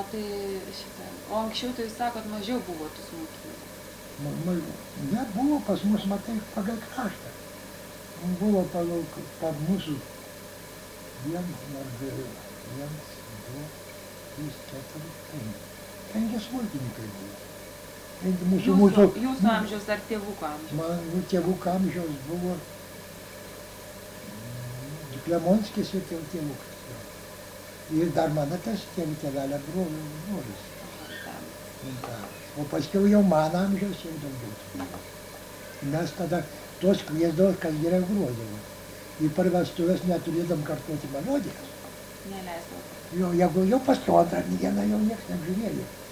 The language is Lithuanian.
tai šitą, o anksčiau tai jūs sakot, mažiau buvo tų smulkynų. Ne, buvo pas mus, matai, pagal kraštą. Buvo pagal mūsų 1, 2, 3, 4, 5. 5 smulkininkai buvo. Jūsų amžiaus ar tėvuko amžiaus? Mano tėvuko amžiaus buvo Klemonskis ir tėvukas. Ir dar mano tas tėvelio brolis. O paskiau jau mano amžiaus jau daugiau. Mes tada tos kviesdavo, kas gerai grodavo. Ir per vestuvės neturėdam kartuoti melodijas. Neleisdavo. Jeigu jau pasirodo, dieną jau niekas neapžiūrėjo.